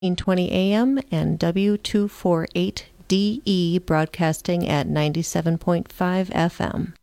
1320 AM and W248DE broadcasting at 97.5 FM.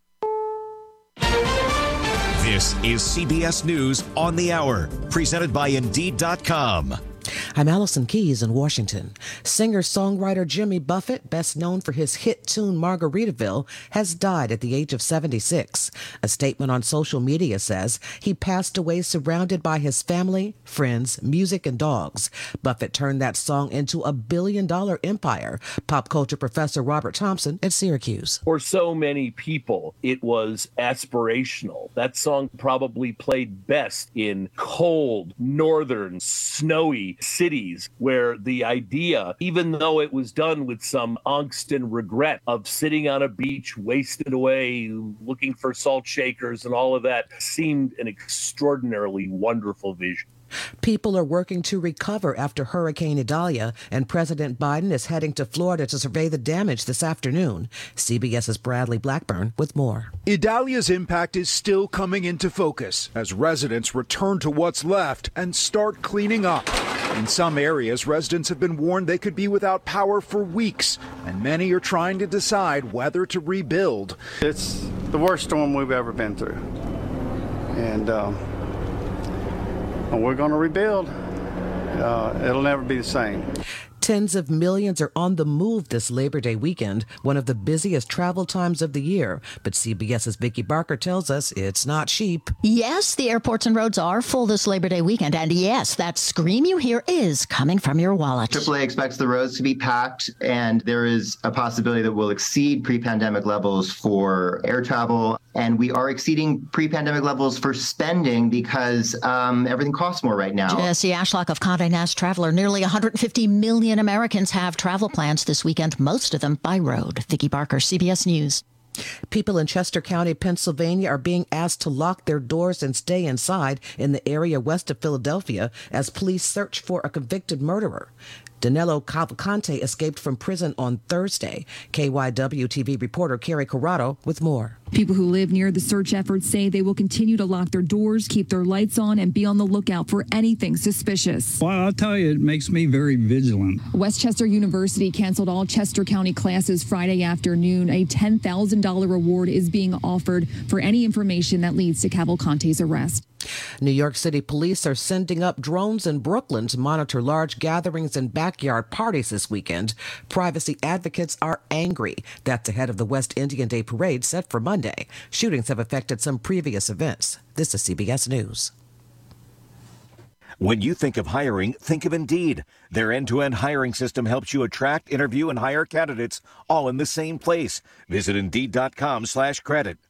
This is CBS News on the Hour, presented by Indeed.com. I'm Allison Keyes in Washington. Singer-songwriter Jimmy Buffett, best known for his hit tune Margaritaville, has died at the age of 76. A statement on social media says he passed away surrounded by his family, friends, music, and dogs. Buffett turned that song into a billion-dollar empire. Pop culture professor Robert Thompson at Syracuse. For so many people, it was aspirational. That song probably played best in cold, northern, snowy cities where the idea, even though it was done with some angst and regret of sitting on a beach, wasted away, looking for salt shakers and all of that, seemed an extraordinarily wonderful vision. People are working to recover after Hurricane Idalia, and President Biden is heading to Florida to survey the damage this afternoon. CBS's Bradley Blackburn with more. Idalia's impact is still coming into focus as residents return to what's left and start cleaning up. In some areas, residents have been warned they could be without power for weeks, and many are trying to decide whether to rebuild. It's the worst storm we've ever been through, and we're going to rebuild. It'll never be the same. Tens of millions are on the move this Labor Day weekend, one of the busiest travel times of the year. But CBS's Vicki Barker tells us it's not cheap. Yes, the airports and roads are full this Labor Day weekend. And yes, that scream you hear is coming from your wallet. AAA expects the roads to be packed, and there is a possibility that we'll exceed pre-pandemic levels for air travel. And we are exceeding pre-pandemic levels for spending because everything costs more right now. Jesse Ashlock of Condé Nast Traveler. Nearly 150 million Americans have travel plans this weekend, most of them by road. Vicki Barker, CBS News. People in Chester County, Pennsylvania are being asked to lock their doors and stay inside in the area west of Philadelphia as police search for a convicted murderer. Danilo Cavalcante escaped from prison on Thursday. KYW TV reporter Carrie Corrado with more. People who live near the search efforts say they will continue to lock their doors, keep their lights on, and be on the lookout for anything suspicious. Well, I'll tell you, it makes me very vigilant. Westchester University canceled all Chester County classes Friday afternoon. A $10,000 reward is being offered for any information that leads to Cavalcante's arrest. New York City police are sending up drones in Brooklyn to monitor large gatherings and backyard parties this weekend. Privacy advocates are angry. That's ahead of the West Indian Day parade set for Monday. Shootings have affected some previous events. This is CBS News. When you think of hiring, think of Indeed. Their end-to-end hiring system helps you attract, interview, and hire candidates all in the same place. Visit Indeed.com/credit.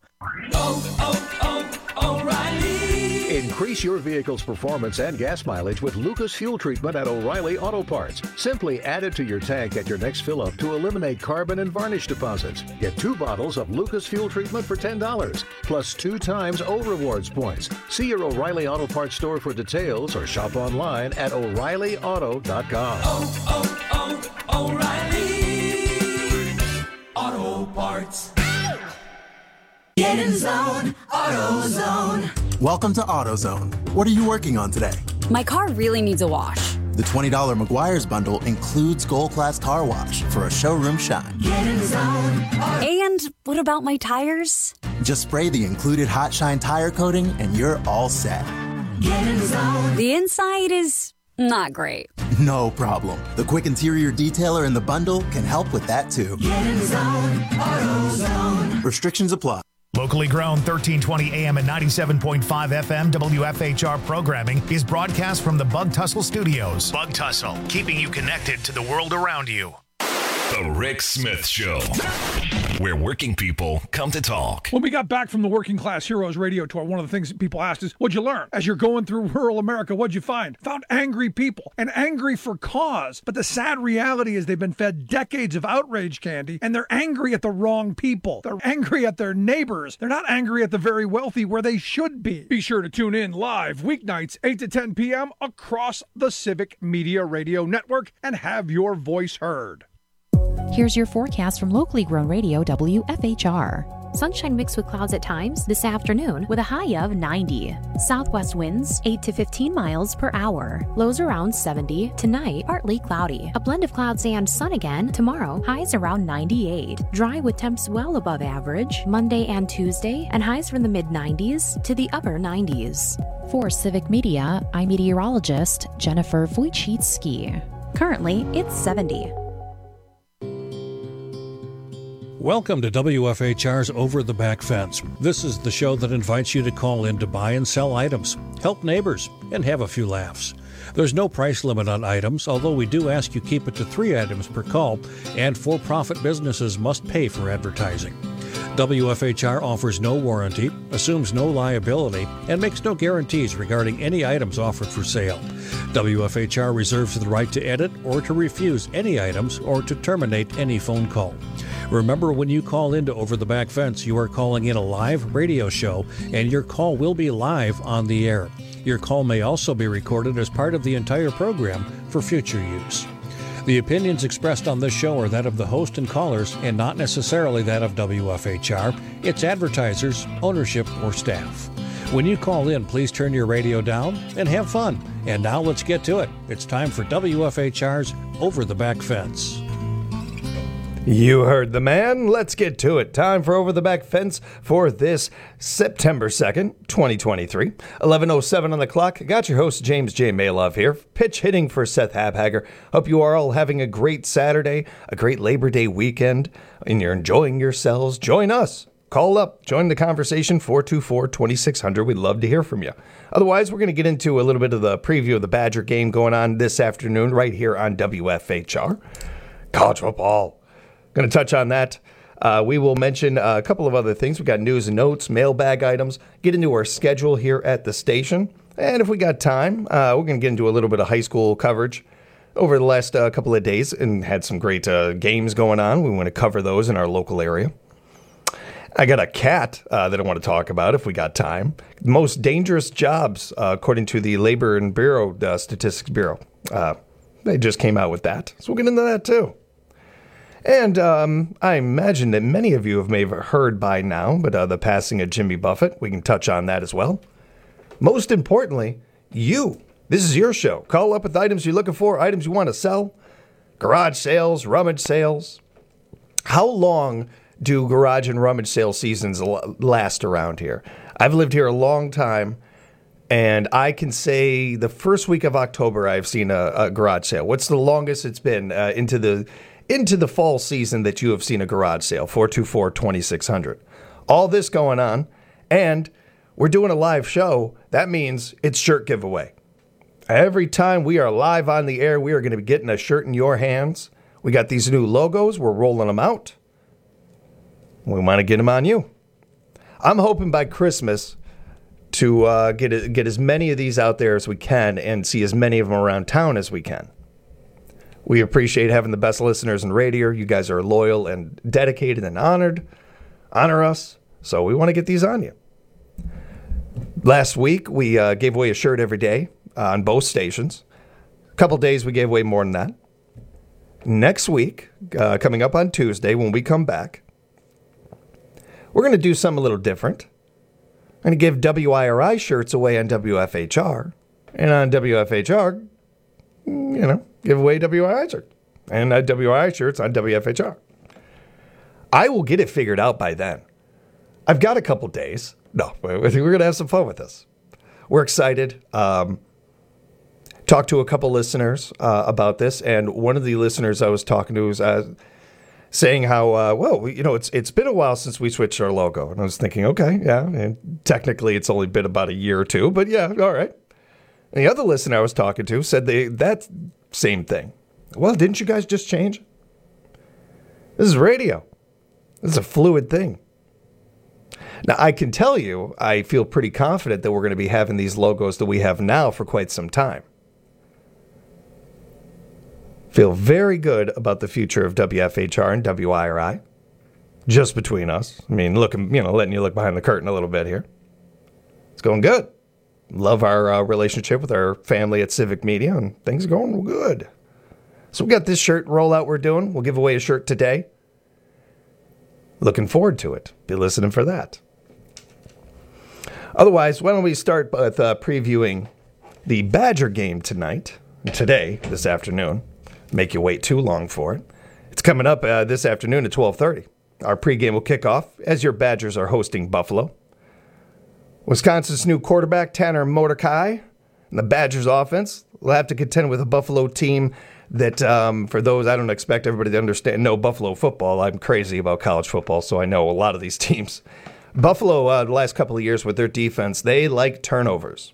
O'Reilly. Increase your vehicle's performance and gas mileage with Lucas Fuel Treatment at O'Reilly Auto Parts. Simply add it to your tank at your next fill-up to eliminate carbon and varnish deposits. Get 2 bottles of Lucas Fuel Treatment for $10, plus 2 times O Rewards points. See your O'Reilly Auto Parts store for details or shop online at O'ReillyAuto.com. O'Reilly Auto Parts. Get in zone, AutoZone. Welcome to AutoZone. What are you working on today? My car really needs a wash. The $20 Meguiar's bundle includes Gold Class Car Wash for a showroom shine. Get in zone. And what about my tires? Just spray the included Hot Shine tire coating and you're all set. Get in zone. The inside is not great. No problem. The quick interior detailer in the bundle can help with that too. Get in zone, AutoZone. Restrictions apply. Locally grown 1320 AM and 97.5 FM WFHR programming is broadcast from the Bug Tussle Studios. Bug Tussle, keeping you connected to the world around you. The Rick Smith Show, where working people come to talk. When we got back from the Working Class Heroes radio tour, one of the things that people asked is, what'd you learn? As you're going through rural America, what'd you find? Found angry people, and angry for cause. But the sad reality is they've been fed decades of outrage candy, and they're angry at the wrong people. They're angry at their neighbors. They're not angry at the very wealthy where they should be. Be sure to tune in live weeknights 8 to 10 p.m. across the Civic Media Radio Network and have your voice heard. Here's your forecast from locally grown radio WFHR. Sunshine mixed with clouds at times this afternoon with a high of 90. Southwest winds 8 to 15 miles per hour. Lows around 70. Tonight, partly cloudy. A blend of clouds and sun again. Tomorrow, highs around 98. Dry with temps well above average. Monday and Tuesday, and highs from the mid-90s to the upper 90s. For Civic Media, I'm meteorologist Jennifer Wojcicki. Currently, it's 70. Welcome to WFHR's Over the Back Fence. This is the show that invites you to call in to buy and sell items, help neighbors, and have a few laughs. There's no price limit on items, although we do ask you keep it to 3 items per call, and for-profit businesses must pay for advertising. WFHR offers no warranty, assumes no liability, and makes no guarantees regarding any items offered for sale. WFHR reserves the right to edit or to refuse any items or to terminate any phone call. Remember, when you call into Over the Back Fence, you are calling in a live radio show, and your call will be live on the air. Your call may also be recorded as part of the entire program for future use. The opinions expressed on this show are that of the host and callers and not necessarily that of WFHR, its advertisers, ownership, or staff. When you call in, please turn your radio down and have fun. And now let's get to it. It's time for WFHR's Over the Back Fence. You heard the man. Let's get to it. Time for Over the Back Fence for this September 2nd, 2023. 11:07 on the clock. Got your host, James J. Malove here. Pitch hitting for Seth Habhager. Hope you are all having a great Saturday, a great Labor Day weekend, and you're enjoying yourselves. Join us. Call up. Join the conversation, 424-2600. We'd love to hear from you. Otherwise, we're going to get into a little bit of the preview of the Badger game going on this afternoon right here on WFHR. College football. Going to touch on that. We will mention a couple of other things. We got news and notes, mailbag items, get into our schedule here at the station. And if we got time, we're going to get into a little bit of high school coverage over the last couple of days and had some great games going on. We want to cover those in our local area. I got a cat that I want to talk about if we got time. Most dangerous jobs, according to the Labor and Bureau Statistics Bureau. They just came out with that. So we'll get into that too. And I imagine that many of you may have heard by now, but the passing of Jimmy Buffett, we can touch on that as well. Most importantly, you. This is your show. Call up with items you're looking for, items you want to sell, garage sales, rummage sales. How long do garage and rummage sale seasons last around here? I've lived here a long time, and I can say the first week of October I've seen a garage sale. What's the longest it's been into the fall season that you have seen a garage sale? 424-2600. All this going on, and we're doing a live show. That means it's shirt giveaway. Every time we are live on the air, we are going to be getting a shirt in your hands. We got these new logos. We're rolling them out. We want to get them on you. I'm hoping by Christmas to get as many of these out there as we can and see as many of them around town as we can. We appreciate having the best listeners in radio. You guys are loyal and dedicated and honored. Honor us. So we want to get these on you. Last week, we gave away a shirt every day on both stations. A couple days, we gave away more than that. Next week, coming up on Tuesday, when we come back, we're going to do something a little different. I'm going to give WIRI shirts away on WFHR. And on WFHR, give away WIRI shirts. And WIRI shirts on WFHR. I will get it figured out by then. I've got a couple days. No, we're going to have some fun with this. We're excited. Talked to a couple listeners about this, and one of the listeners I was talking to was saying how, it's been a while since we switched our logo. And I was thinking, okay, yeah, and technically it's only been about a year or two, but yeah, all right. And the other listener I was talking to said that same thing. Well, didn't you guys just change? This is radio. This is a fluid thing. Now, I can tell you, I feel pretty confident that we're going to be having these logos that we have now for quite some time. Feel very good about the future of WFHR and WIRI. Just between us. I mean, letting you look behind the curtain a little bit here. It's going good. Love our relationship with our family at Civic Media, and things are going good. So we got this shirt rollout we're doing. We'll give away a shirt today. Looking forward to it. Be listening for that. Otherwise, why don't we start with previewing the Badger game today, this afternoon. Make you wait too long for it. It's coming up this afternoon at 12:30. Our pregame will kick off as your Badgers are hosting Buffalo. Wisconsin's new quarterback, Tanner Mordecai, and the Badgers offense will have to contend with a Buffalo team that, for those, I don't expect everybody to know Buffalo football. I'm crazy about college football, so I know a lot of these teams. Buffalo, the last couple of years with their defense, they like turnovers.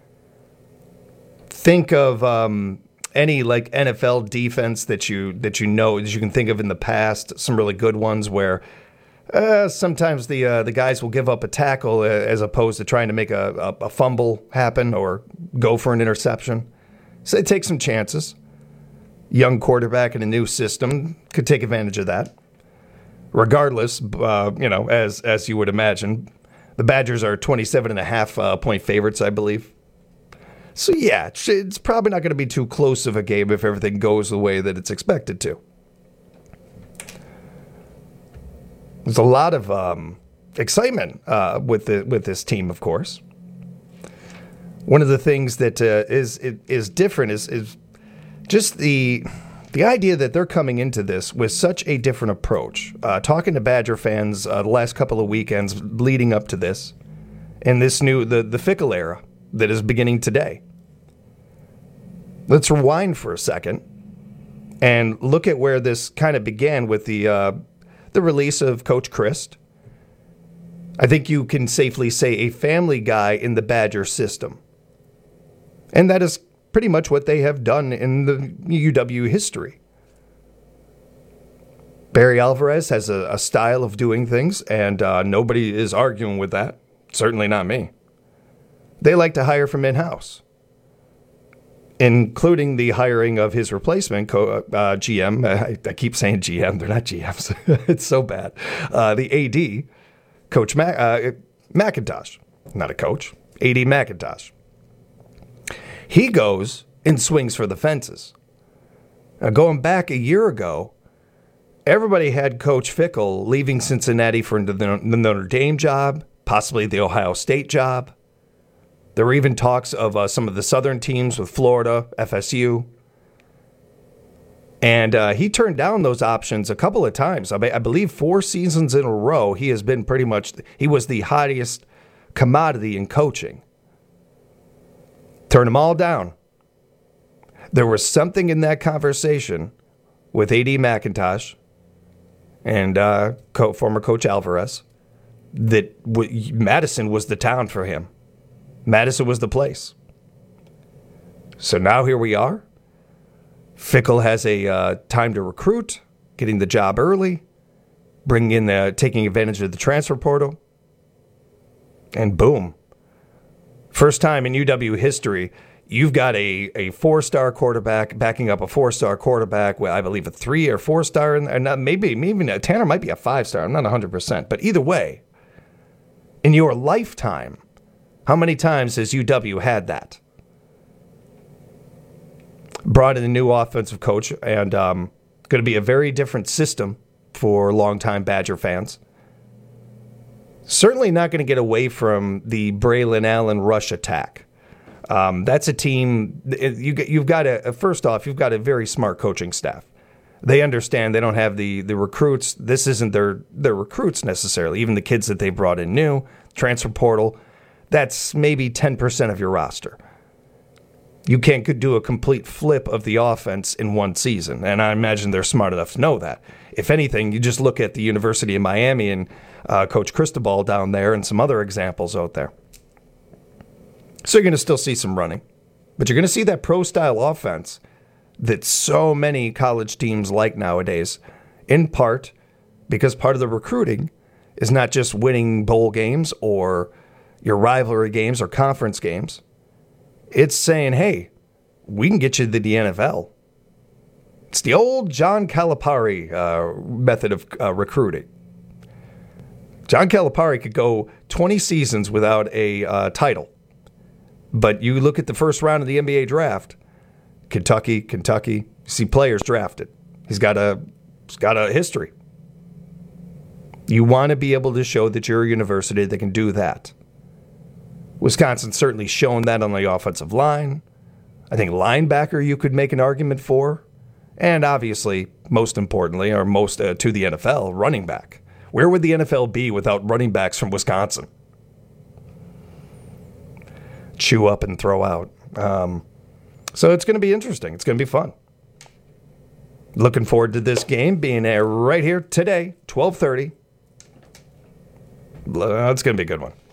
Think of any like NFL defense that you can think of in the past. Some really good ones where sometimes the guys will give up a tackle as opposed to trying to make a fumble happen or go for an interception. So they take some chances. Young quarterback in a new system could take advantage of that. Regardless, as you would imagine, the Badgers are 27.5 point favorites, I believe. So yeah, it's probably not going to be too close of a game if everything goes the way that it's expected to. There's a lot of excitement with this team, of course. One of the things that is different is just the idea that they're coming into this with such a different approach. Talking to Badger fans the last couple of weekends leading up to this, and this new the Fickell era that is beginning today. Let's rewind for a second and look at where this kind of began with the release of Coach Christ. I think you can safely say a family guy in the Badger system. And that is pretty much what they have done in the UW history. Barry Alvarez has a style of doing things, and nobody is arguing with that. Certainly not me. They like to hire from in-house, including the hiring of his replacement, GM. I keep saying GM. They're not GMs. It's so bad. The AD, Coach McIntosh. Not a coach. AD McIntosh. He goes and swings for the fences. Now, going back a year ago, everybody had Coach Fickell leaving Cincinnati for the Notre Dame job, possibly the Ohio State job. There were even talks of some of the Southern teams with Florida, FSU. And he turned down those options a couple of times. I believe 4 seasons in a row, he has been he was the highest commodity in coaching. Turned them all down. There was something in that conversation with AD McIntosh and former Coach Alvarez that Madison was the town for him. Madison was the place. So now here we are. Fickell has a time to recruit, getting the job early, taking advantage of the transfer portal, and boom. First time in UW history, you've got a 4-star quarterback backing up a 4-star quarterback with, I believe, a 3 or 4-star, and maybe Tanner might be a 5-star. I'm not 100%. But either way, in your lifetime, how many times has UW had that? Brought in a new offensive coach, and going to be a very different system for longtime Badger fans. Certainly not going to get away from the Braylon Allen rush attack. That's a team. You've got a very smart coaching staff. They understand they don't have the recruits. This isn't their recruits necessarily. Even the kids that they brought in new, transfer portal, that's maybe 10% of your roster. You can't do a complete flip of the offense in one season, and I imagine they're smart enough to know that. If anything, you just look at the University of Miami and Coach Cristobal down there and some other examples out there. So you're going to still see some running, but you're going to see that pro-style offense that so many college teams like nowadays, in part because part of the recruiting is not just winning bowl games or your rivalry games or conference games. It's saying, hey, we can get you to the NFL. It's the old John Calipari method of recruiting. John Calipari could go 20 seasons without a title. But you look at the first round of the NBA draft, Kentucky, see players drafted. He's got a history. You want to be able to show that you're a university that can do that. Wisconsin's certainly shown that on the offensive line. I think linebacker you could make an argument for. And obviously, most importantly, or most to the NFL, running back. Where would the NFL be without running backs from Wisconsin? Chew up and throw out. So it's going to be interesting. It's going to be fun. Looking forward to this game being right here today, 12:30. It's going to be a good one.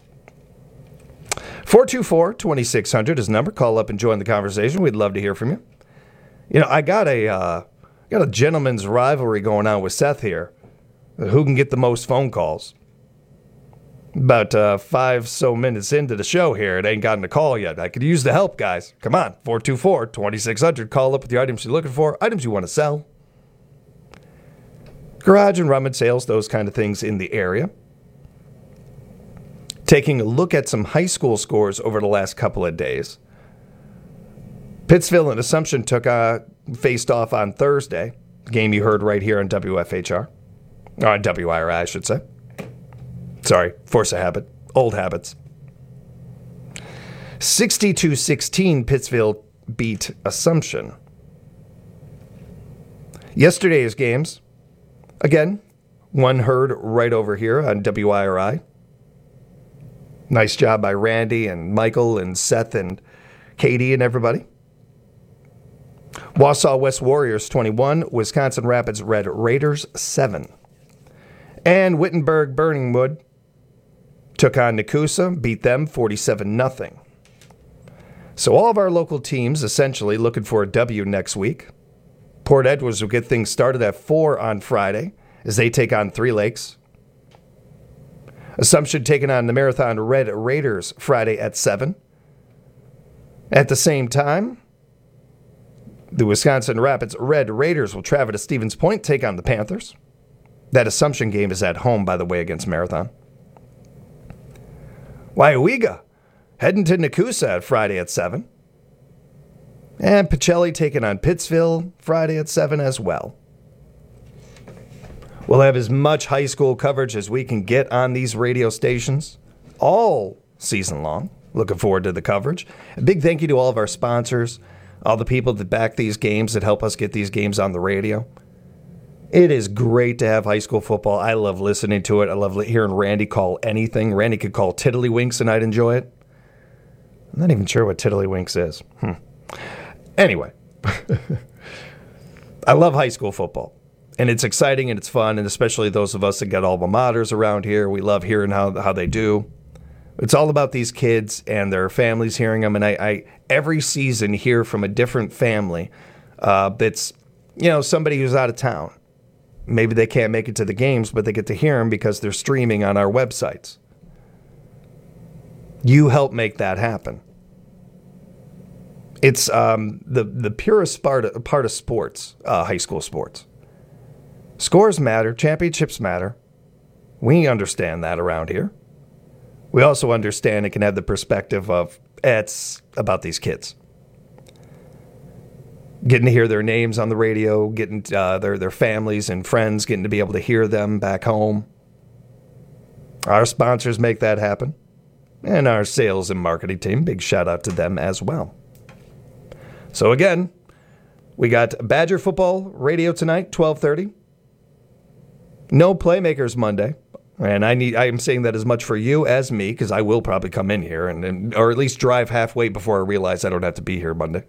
424-2600 is the number. Call up and join the conversation. We'd love to hear from you. You know, I got a gentleman's rivalry going on with Seth here. Who can get the most phone calls? About 5 so minutes into the show here, it ain't gotten a call yet. I could use the help, guys. Come on, 424-2600. Call up with the items you're looking for, items you want to sell. Garage and rummage sales, those kind of things in the area. Taking a look at some high school scores over the last couple of days. Pittsville and Assumption faced off on Thursday. Game you heard right here on WFHR. Or on WIRI, I should say. Sorry, force of habit. Old habits. 60-16, Pittsville beat Assumption. Yesterday's games, again, one heard right over here on WIRI. Nice job by Randy and Michael and Seth and Katie and everybody. Wausau West Warriors 21, Wisconsin Rapids Red Raiders 7. And Wittenberg Burningwood took on Nakusa, beat them 47-0. So all of our local teams essentially looking for a W next week. Port Edwards will get things started at 4 on Friday as they take on Three Lakes. Assumption taking on the Marathon Red Raiders Friday at 7. At the same time, the Wisconsin Rapids Red Raiders will travel to Stevens Point, take on the Panthers. That Assumption game is at home, by the way, against Marathon. Waiwega heading to Nakusa Friday at 7. And Pacelli taking on Pittsville Friday at 7 as well. We'll have as much high school coverage as we can get on these radio stations all season long. Looking forward to the coverage. A big thank you to all of our sponsors, all the people that back these games, that help us get these games on the radio. It is great to have high school football. I love listening to it. I love hearing Randy call anything. Randy could call Tiddlywinks and I'd enjoy it. I'm not even sure what Tiddlywinks is. Anyway, I love high school football. And it's exciting and it's fun, and especially those of us that got alma maters around here, we love hearing how they do. It's all about these kids and their families hearing them, and I every season hear from a different family that's, somebody who's out of town. Maybe they can't make it to the games, but they get to hear them because they're streaming on our websites. You help make that happen. It's the purest part of sports, high school sports. Scores matter. Championships matter. We understand that around here. We also understand it can have the perspective of, it's about these kids. Getting to hear their names on the radio, getting their families and friends, getting to be able to hear them back home. Our sponsors make that happen. And our sales and marketing team, big shout out to them as well. So again, we got Badger football radio tonight, 12:30. No Playmakers Monday, and I am saying that as much for you as me, because I will probably come in here or at least drive halfway before I realize I don't have to be here Monday.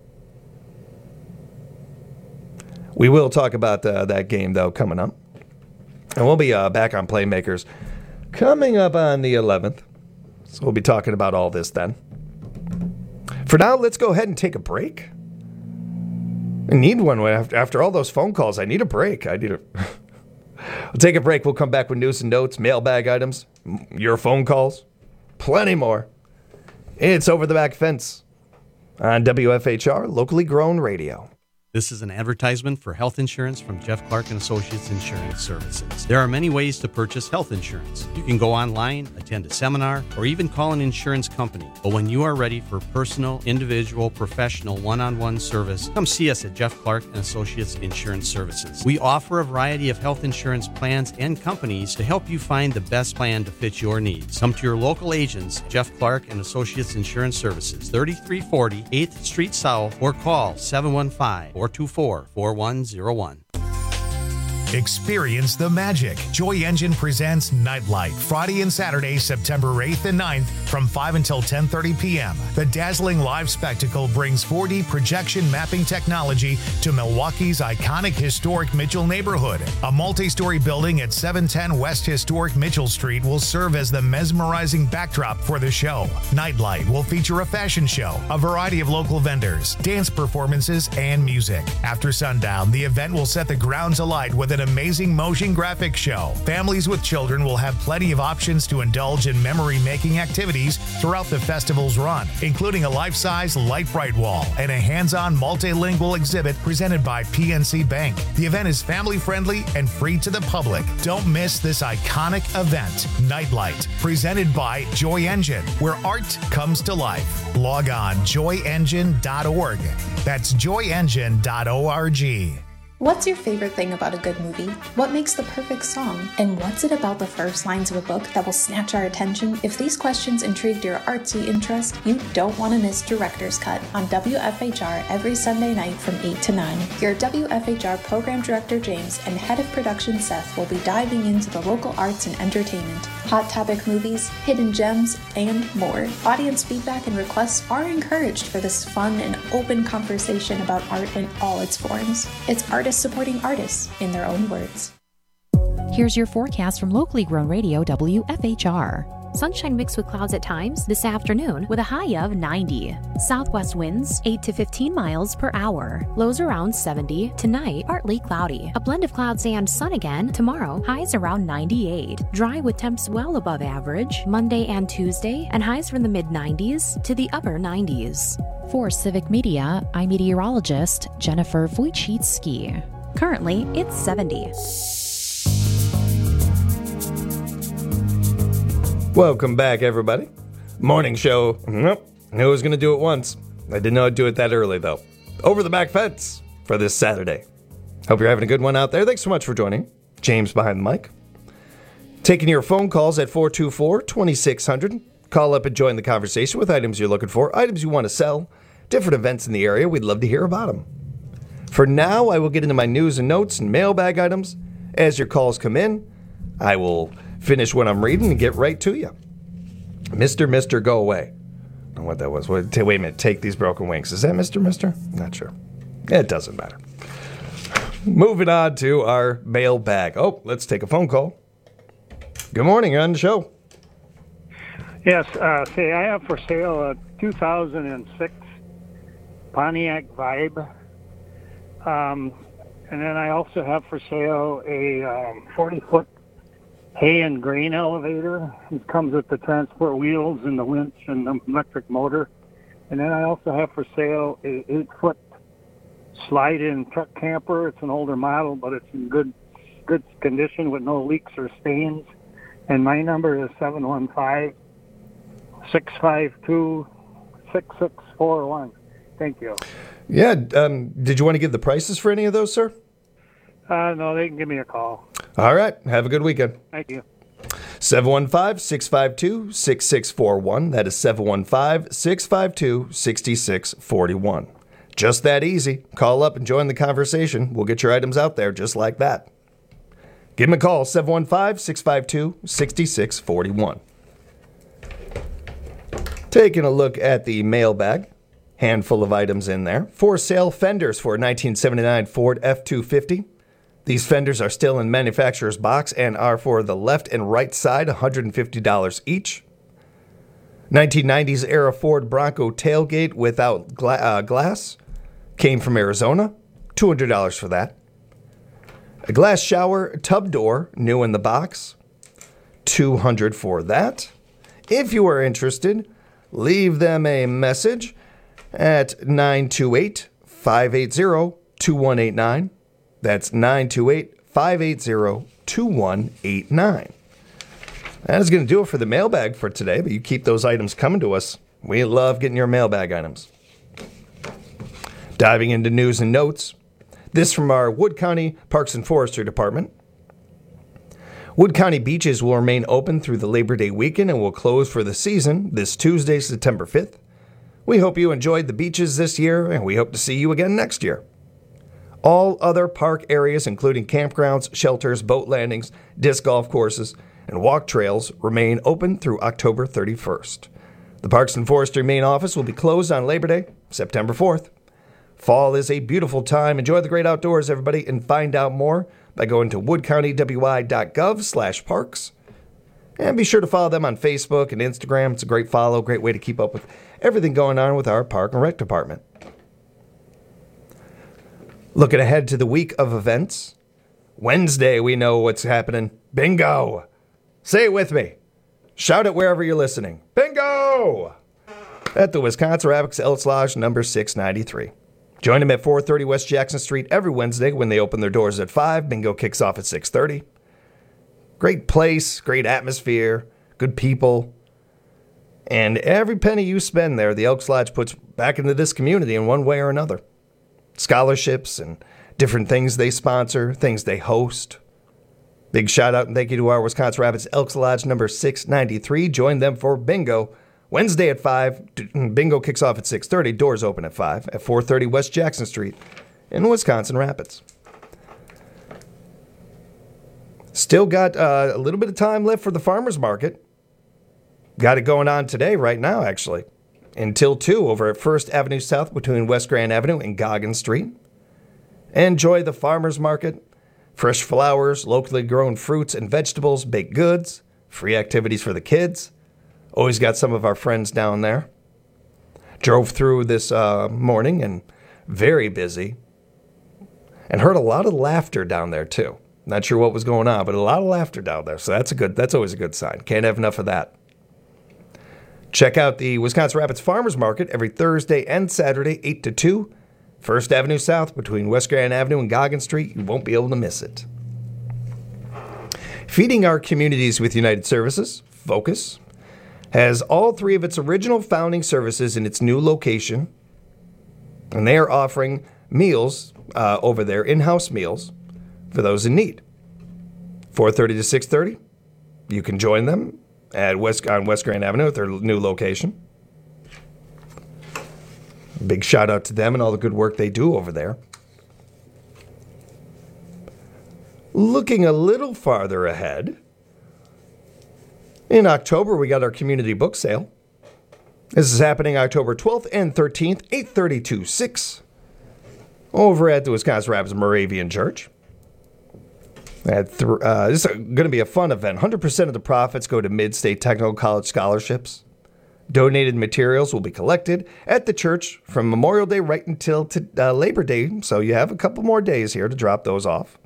We will talk about that game, though, coming up. And we'll be back on Playmakers coming up on the 11th. So we'll be talking about all this then. For now, let's go ahead and take a break. I need one. After all those phone calls, I need a break. We'll take a break. We'll come back with news and notes, mailbag items, your phone calls, plenty more. It's Over the Back Fence on WFHR, locally grown radio. This is an advertisement for health insurance from Jeff Clark and Associates Insurance Services. There are many ways to purchase health insurance. You can go online, attend a seminar, or even call an insurance company. But when you are ready for personal, individual, professional, one-on-one service, come see us at Jeff Clark and Associates Insurance Services. We offer a variety of health insurance plans and companies to help you find the best plan to fit your needs. Come to your local agents, Jeff Clark and Associates Insurance Services, 3340 8th Street South, or call 715-424-4101. Experience the magic. Joy Engine presents Nightlight, Friday and Saturday, September 8th and 9th from 5 until 10:30 p.m. The dazzling live spectacle brings 4D projection mapping technology to Milwaukee's iconic historic Mitchell neighborhood. A multi-story building at 710 West Historic Mitchell Street will serve as the mesmerizing backdrop for the show. Nightlight will feature a fashion show, a variety of local vendors, dance performances, and music. After sundown, the event will set the grounds alight with an amazing motion graphics show. Families with children will have plenty of options to indulge in memory-making activities throughout the festival's run, including a life-size light bright wall and a hands-on multilingual exhibit presented by PNC Bank. The event is family-friendly and free to the public. Don't miss this iconic event, Nightlight, presented by Joy Engine, where art comes to life. Log on joyengine.org. That's joyengine.org. What's your favorite thing about a good movie? What makes the perfect song? And what's it about the first lines of a book that will snatch our attention? If these questions intrigued your artsy interest, you don't want to miss Director's Cut on WFHR every Sunday night from 8 to 9. Your WFHR Program Director James and Head of Production Seth will be diving into the local arts and entertainment, hot topic movies, hidden gems, and more. Audience feedback and requests are encouraged for this fun and open conversation about art in all its forms. It's artists supporting artists in their own words. Here's your forecast from locally grown radio WFHR. Sunshine mixed with clouds at times this afternoon with a high of 90. Southwest winds 8 to 15 miles per hour. Lows around 70. Tonight, partly cloudy. A blend of clouds and sun again. Tomorrow, highs around 98. Dry with temps well above average. Monday and Tuesday, and highs from the mid-90s to the upper 90s. For Civic Media, I'm meteorologist Jennifer Wojcicki. Currently, it's 70. Welcome back, everybody. Morning show. Nope. Knew I was going to do it once. I didn't know I'd do it that early, though. Over the back fence for this Saturday. Hope you're having a good one out there. Thanks so much for joining. James behind the mic. Taking your phone calls at 424-2600. Call up and join the conversation with items you're looking for, items you want to sell, different events in the area. We'd love to hear about them. For now, I will get into my news and notes and mailbag items. As your calls come in, I will finish what I'm reading and get right to you. Mr. Go away. I don't know what that was. Wait a minute. Take these broken wings. Is that Mr.? Not sure. It doesn't matter. Moving on to our mailbag. Oh, let's take a phone call. Good morning. You're on the show. Yes. I have for sale a 2006 Pontiac Vibe. And then I also have for sale a 40-foot hay and grain elevator. It comes with the transport wheels and the winch and the electric motor. And then I also have for sale a 8-foot slide-in truck camper. It's an older model, but it's in good condition with no leaks or stains. And my number is 715-652-6641. Thank you. Yeah. Did you want to give the prices for any of those, sir? No, they can give me a call. All right. Have a good weekend. Thank you. 715-652-6641. That is 715-652-6641. Just that easy. Call up and join the conversation. We'll get your items out there just like that. Give them a call, 715-652-6641. Taking a look at the mailbag. Handful of items in there. For sale fenders for 1979 Ford F-250. These fenders are still in manufacturer's box and are for the left and right side, $150 each. 1990s era Ford Bronco tailgate without glass. Came from Arizona, $200 for that. A glass shower tub door, new in the box, $200 for that. If you are interested, leave them a message at 928-580-5555. 928-580-2189. That's 928-580-2189. That is going to do it for the mailbag for today, but you keep those items coming to us. We love getting your mailbag items. Diving into news and notes. This from our Wood County Parks and Forestry Department. Wood County beaches will remain open through the Labor Day weekend and will close for the season this Tuesday, September 5th. We hope you enjoyed the beaches this year, and we hope to see you again next year. All other park areas, including campgrounds, shelters, boat landings, disc golf courses, and walk trails, remain open through October 31st. The Parks and Forestry main office will be closed on Labor Day, September 4th. Fall is a beautiful time. Enjoy the great outdoors, everybody, and find out more by going to woodcountywi.gov/parks. And be sure to follow them on Facebook and Instagram. It's a great follow, great way to keep up with everything going on with our Park and Rec department. Looking ahead to the week of events. Wednesday, we know what's happening. Bingo! Say it with me. Shout it wherever you're listening. Bingo! At the Wisconsin Rabbits Elks Lodge, number 693. Join them at 430 West Jackson Street every Wednesday when they open their doors at 5. Bingo kicks off at 6:30. Great place, great atmosphere, good people. And every penny you spend there, the Elks Lodge puts back into this community in one way or another. Scholarships and different things they sponsor, things they host. Big shout out and thank you to our Wisconsin Rabbits Elks Lodge number 693. Join them for Bingo Wednesday at 5. Bingo kicks off at 6:30. Doors open at 5 at 430 West Jackson Street in Wisconsin Rapids. Still got a little bit of time left for the farmers market. Got it going on today, right now, actually. Until 2 over at 1st Avenue South between West Grand Avenue and Goggin Street. Enjoy the farmers market. Fresh flowers, locally grown fruits and vegetables, baked goods, free activities for the kids. Always got some of our friends down there. Drove through this morning and very busy. And heard a lot of laughter down there, too. Not sure what was going on, but a lot of laughter down there. So that's always a good sign. Can't have enough of that. Check out the Wisconsin Rapids Farmers Market every Thursday and Saturday, 8 to 2. 1st Avenue South between West Grand Avenue and Goggin Street. You won't be able to miss it. Feeding our communities with United Services, Focus, has all 3 of its original founding services in its new location. And they are offering meals over there, in-house meals, for those in need. 4:30 to 6:30. You can join them on West Grand Avenue at their new location. Big shout out to them and all the good work they do over there. Looking a little farther ahead, in October we got our community book sale. This is happening October 12th and 13th, 8:30 to 6, over at the Wisconsin Rapids Moravian Church. This is going to be a fun event. 100% of the profits go to Mid-State Technical College scholarships. Donated materials will be collected at the church from Memorial Day right until Labor Day, so you have a couple more days here to drop those off.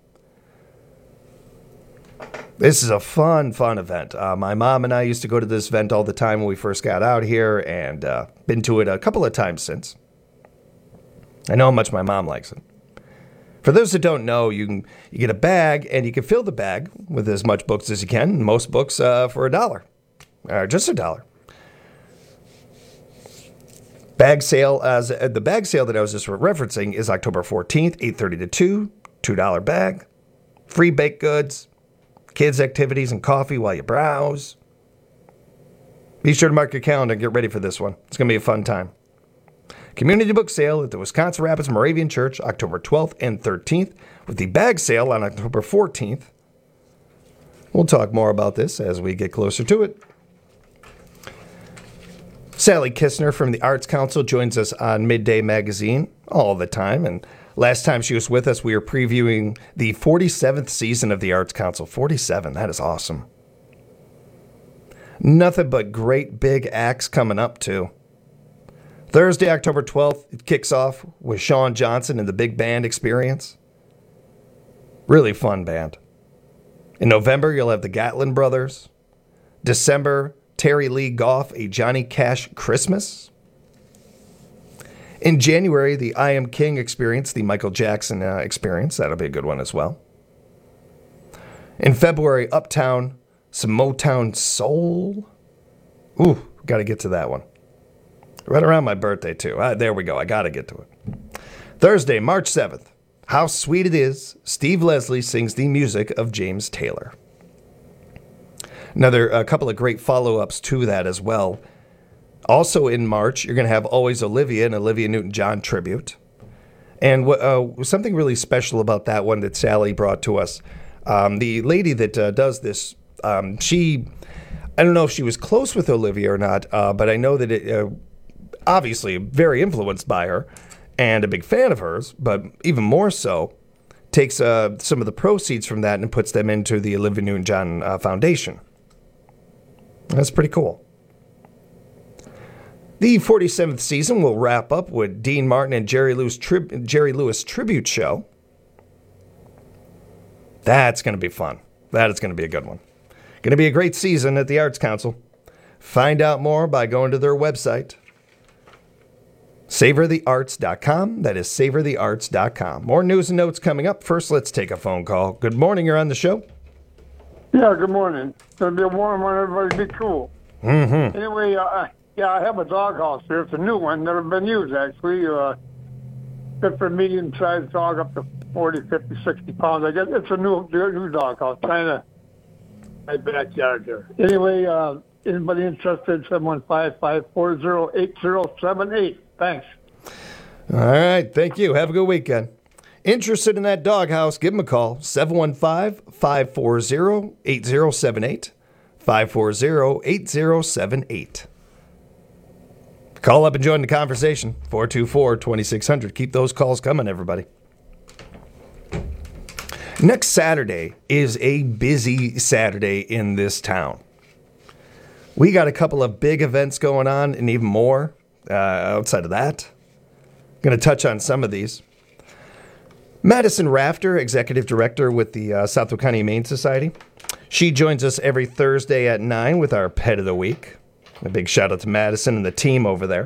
This is a fun event. My mom and I used to go to this event all the time when we first got out here, and been to it a couple of times since. I know how much my mom likes it. For those that don't know, you get a bag, and you can fill the bag with as much books as you can. Most books for $1, just $1. Bag sale, the bag sale that I was just referencing is October 14th, 8:30 to 2, $2 bag, free baked goods, kids' activities and coffee while you browse. Be sure to mark your calendar and get ready for this one. It's going to be a fun time. Community book sale at the Wisconsin Rapids Moravian Church, October 12th and 13th, with the bag sale on October 14th. We'll talk more about this as we get closer to it. Sally Kistner from the Arts Council joins us on Midday Magazine all the time. And last time she was with us, we were previewing the 47th season of the Arts Council. 47, that is awesome. Nothing but great big acts coming up, too. Thursday, October 12th, it kicks off with Sean Johnson and the Big Band Experience. Really fun band. In November, you'll have the Gatlin Brothers. December, Terry Lee Goff, a Johnny Cash Christmas. In January, the I Am King experience, the Michael Jackson experience. That'll be a good one as well. In February, Uptown, some Motown Soul. Ooh, got to get to that one. Right around my birthday, too. There we go. I got to get to it. Thursday, March 7th. How Sweet It Is. Steve Leslie sings the music of James Taylor. A couple of great follow-ups to that as well. Also in March, you're going to have Always Olivia, an Olivia Newton-John tribute. And something really special about that one that Sally brought to us. The lady that does this, I don't know if she was close with Olivia or not, but I know that it obviously very influenced by her and a big fan of hers, but even more so, takes some of the proceeds from that and puts them into the Olivia Newton-John Foundation. That's pretty cool. The 47th season will wrap up with Dean Martin and Jerry Lewis tribute show. That's going to be fun. That is going to be a good one. Going to be a great season at the Arts Council. Find out more by going to their website, savorthearts.com. That is savorthearts.com. More news and notes coming up. First, let's take a phone call. Good morning. You're on the show. Yeah, good morning. It's going to be a warm one. Everybody be cool. Mm-hmm. Anyway, I have a doghouse here. It's a new one. Never been used, actually. Good for a medium-sized dog up to 40, 50, 60 pounds. I guess it's a new doghouse. Kind of my backyard there. Anyway, anybody interested, 715-540-8078. Thanks. All right. Thank you. Have a good weekend. Interested in that doghouse, give them a call. 715-540-8078. 540-8078. Call up and join the conversation. 424-2600. Keep those calls coming, everybody. Next Saturday is a busy Saturday in this town. We got a couple of big events going on and even more outside of that. Going to touch on some of these. Madison Rafter, Executive Director with the Southwick County Humane Society. She joins us every Thursday at 9 with our Pet of the Week. A big shout out to Madison and the team over there.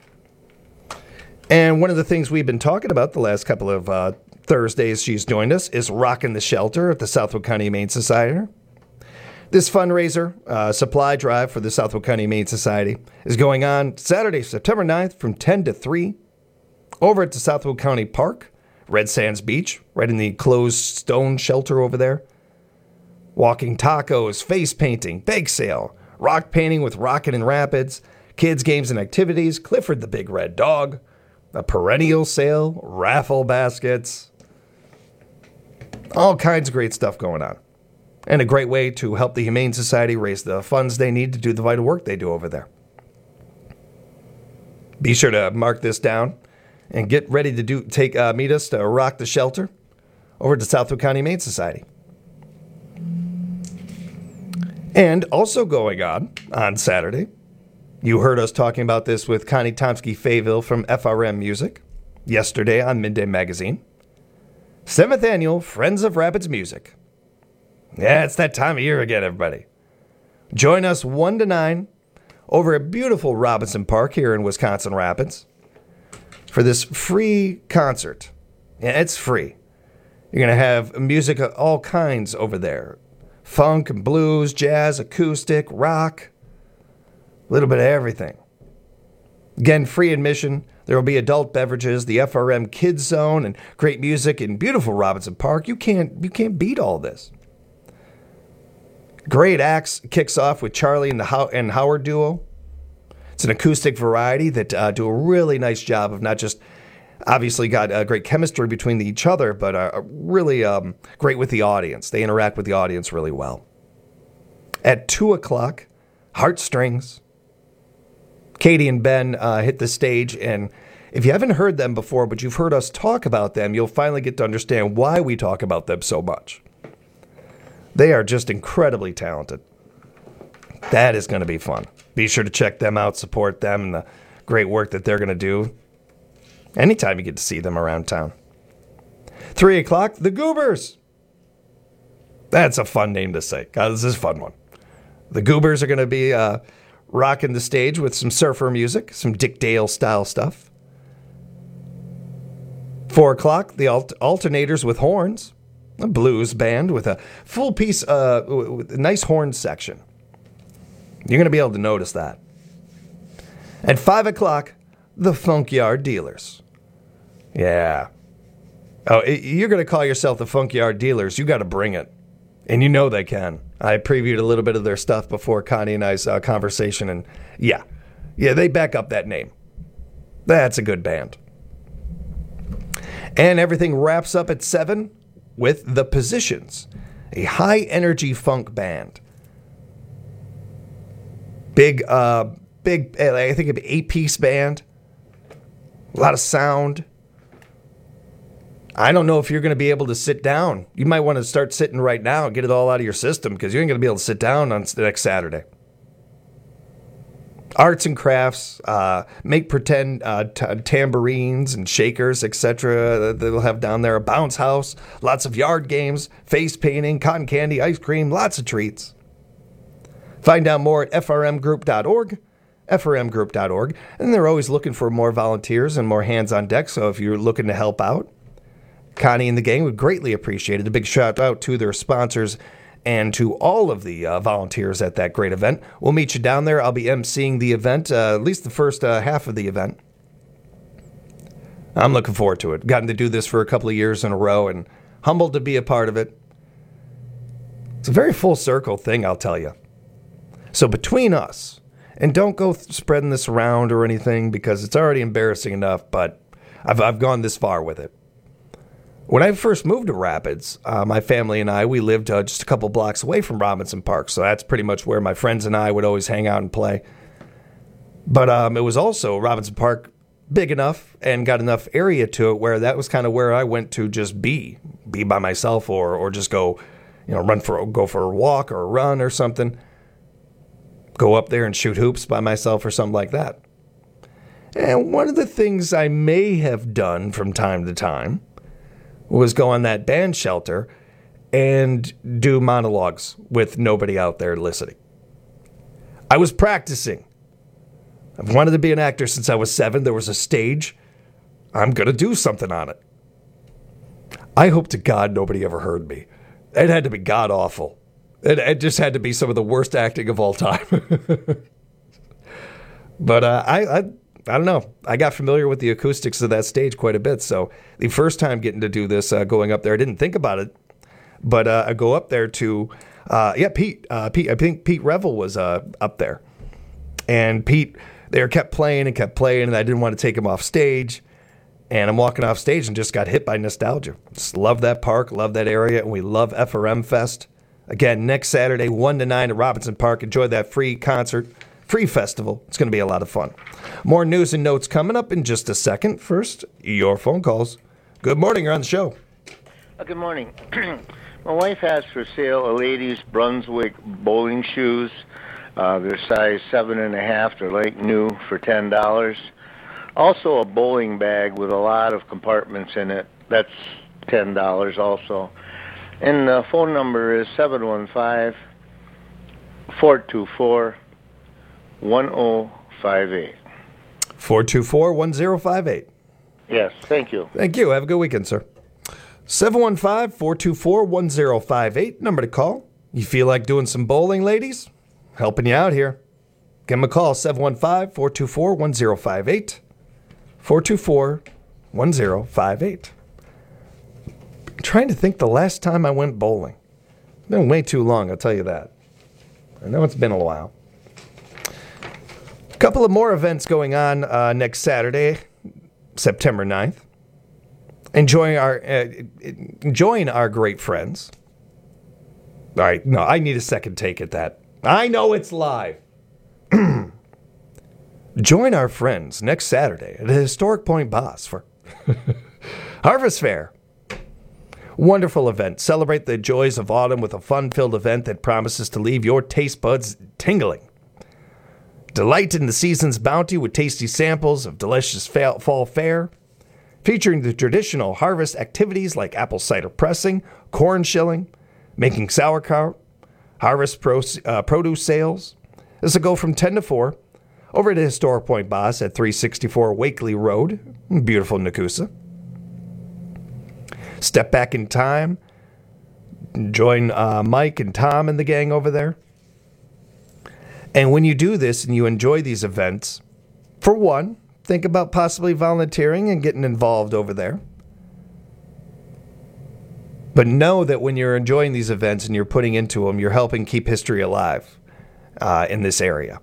And one of the things we've been talking about the last couple of Thursdays she's joined us is Rockin' the Shelter at the Southwick County Humane Society. This fundraiser, supply drive for the Southwick County Humane Society, is going on Saturday, September 9th from 10 to 3 over at the Southwick County Park, Red Sands Beach, right in the closed stone shelter over there. Walking tacos, face painting, bake sale, rock painting with Rockin' and Rapids, kids, games, and activities, Clifford the Big Red Dog, a perennial sale, raffle baskets, all kinds of great stuff going on. And a great way to help the Humane Society raise the funds they need to do the vital work they do over there. Be sure to mark this down and get ready to meet us to rock the shelter over to Southwick County Humane Society. And also going on Saturday, you heard us talking about this with Connie Tomsky-Fayville from FRM Music yesterday on Midday Magazine. 7th Annual Friends of Rapids Music. Yeah, it's that time of year again, everybody. Join us 1 to 9 over at beautiful Robinson Park here in Wisconsin Rapids for this free concert. Yeah, it's free. You're going to have music of all kinds over there. Funk and blues, jazz, acoustic, rock, a little bit of everything. Again, free admission. There will be adult beverages, the FRM Kids Zone, and great music in beautiful Robinson Park. You can't beat all this. Great acts kicks off with Charlie and the Howard Duo. It's an acoustic variety that do a really nice job of not just obviously got great chemistry between each other, but really great with the audience. They interact with the audience really well. At 2 o'clock, Heartstrings. Katie and Ben hit the stage, and if you haven't heard them before, but you've heard us talk about them, you'll finally get to understand why we talk about them so much. They are just incredibly talented. That is going to be fun. Be sure to check them out, support them, and the great work that they're going to do. Anytime you get to see them around town. 3 o'clock, the Goobers. That's a fun name to say. God, this is a fun one. The Goobers are going to be rocking the stage with some surfer music, some Dick Dale style stuff. 4 o'clock, the Alternators with Horns, a blues band with a full piece, with a nice horn section. You're going to be able to notice that. At 5 o'clock, the Funkyard Dealers. Yeah. Oh, you're going to call yourself the Funkyard Dealers. You got to bring it. And you know they can. I previewed a little bit of their stuff before Connie and I's conversation, and yeah, they back up that name. That's a good band. And everything wraps up at 7 with The Positions, a high-energy funk band. Big, I think an 8-piece band. A lot of sound. I don't know if you're going to be able to sit down. You might want to start sitting right now and get it all out of your system because you ain't going to be able to sit down on the next Saturday. Arts and crafts, make pretend tambourines and shakers, etc. They'll have down there a bounce house, lots of yard games, face painting, cotton candy, ice cream, lots of treats. Find out more at frmgroup.org, frmgroup.org. And they're always looking for more volunteers and more hands on deck, so if you're looking to help out, Connie and the gang would greatly appreciate it. A big shout out to their sponsors and to all of the volunteers at that great event. We'll meet you down there. I'll be emceeing the event, at least the first half of the event. I'm looking forward to it. Gotten to do this for a couple of years in a row and humbled to be a part of it. It's a very full circle thing, I'll tell you. So between us, and don't go spreading this around or anything because it's already embarrassing enough, but I've gone this far with it. When I first moved to Rapids, my family and I, we lived just a couple blocks away from Robinson Park, so that's pretty much where my friends and I would always hang out and play. But it was also Robinson Park big enough and got enough area to it where that was kind of where I went to just be by myself or just go, go for a walk or a run or something. Go up there and shoot hoops by myself or something like that. And one of the things I may have done from time to time was go on that band shelter and do monologues with nobody out there listening. I was practicing. I've wanted to be an actor since I was 7. There was a stage. I'm going to do something on it. I hope to God nobody ever heard me. It had to be god-awful. It just had to be some of the worst acting of all time. But I don't know. I got familiar with the acoustics of that stage quite a bit. So the first time getting to do this, going up there, I didn't think about it. But I go up there to, Pete. I think Pete Revel was up there. And Pete, they kept playing, and I didn't want to take him off stage. And I'm walking off stage and just got hit by nostalgia. Just love that park, love that area, and we love FRM Fest. Again, next Saturday, 1 to 9 at Robinson Park. Enjoy that free concert. Free festival. It's going to be a lot of fun. More news and notes coming up in just a second. First, your phone calls. Good morning. You're on the show. Good morning. My wife has for sale a ladies' Brunswick bowling shoes. They're size 7.5. They're like new for $10. Also a bowling bag with a lot of compartments in it. That's $10 also. And the phone number is 715-424-1058. 424-1058. Yes, thank you. Thank you. Have a good weekend, sir. 715-424-1058. Number to call. You feel like doing some bowling, ladies? Helping you out here. Give them a call, 715-424-1058. 424-1058. I'm trying to think the last time I went bowling. It's been way too long, I'll tell you that. I know it's been a while. A couple of more events going on next Saturday, September 9th. Enjoying our great friends. All right, no, I need a second take at that. I know it's live. Join our friends next Saturday at the Historic Point Boss for Harvest Fair. Wonderful event. Celebrate the joys of autumn with a fun-filled event that promises to leave your taste buds tingling. Delight in the season's bounty with tasty samples of delicious fall fare, featuring the traditional harvest activities like apple cider pressing, corn shilling, making sauerkraut, harvest produce sales. This will go from 10 to 4 over at Historic Point Boss at 364 Wakely Road, beautiful Nakusa. Step back in time. Join Mike and Tom and the gang over there. And when you do this and you enjoy these events, for one, think about possibly volunteering and getting involved over there. But know that when you're enjoying these events and you're putting into them, you're helping keep history alive in this area.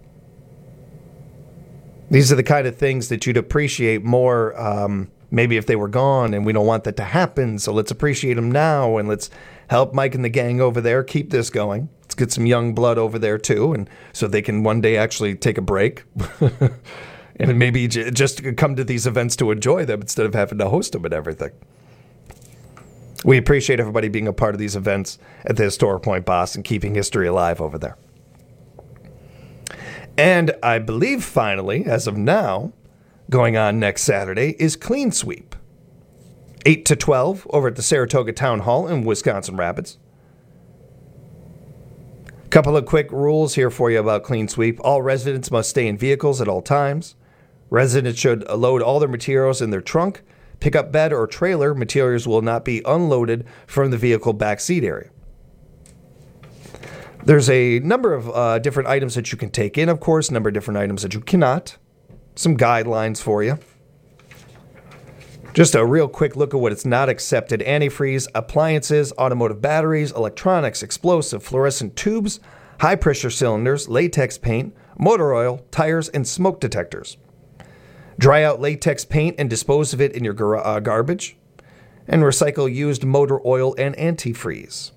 These are the kind of things that you'd appreciate more maybe if they were gone, and we don't want that to happen. So let's appreciate them now, and let's help Mike and the gang over there keep this going. Let's get some young blood over there too, and so they can one day actually take a break and maybe just come to these events to enjoy them instead of having to host them and everything. We appreciate everybody being a part of these events at the Historic Point Boss and keeping history alive over there. And I believe finally, as of now, going on next Saturday is Clean Sweep. 8 to 12 over at the Saratoga Town Hall in Wisconsin Rapids. Couple of quick rules here for you about Clean Sweep. All residents must stay in vehicles at all times. Residents should load all their materials in their trunk, pickup bed, or trailer. Materials will not be unloaded from the vehicle backseat area. There's a number of different items that you can take in, of course, a number of different items that you cannot. Some guidelines for you. Just a real quick look at what it's not accepted. Antifreeze, appliances, automotive batteries, electronics, explosive, fluorescent tubes, high-pressure cylinders, latex paint, motor oil, tires, and smoke detectors. Dry out latex paint and dispose of it in your garbage. And recycle used motor oil and antifreeze.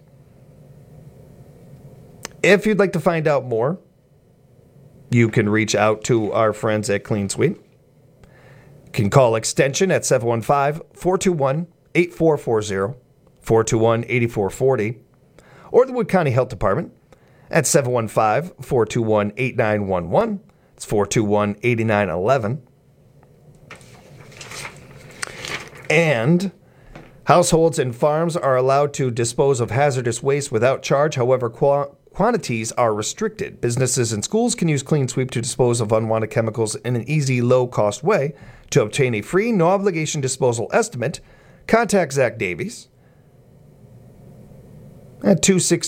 If you'd like to find out more, you can reach out to our friends at Clean Sweep. You can call extension at 715-421-8440, 421-8440, or the Wood County Health Department at 715-421-8911. It's 421-8911. And households and farms are allowed to dispose of hazardous waste without charge. However, quantities are restricted. Businesses and schools can use Clean Sweep to dispose of unwanted chemicals in an easy, low-cost way. To obtain a free, no-obligation disposal estimate, contact Zach Davies at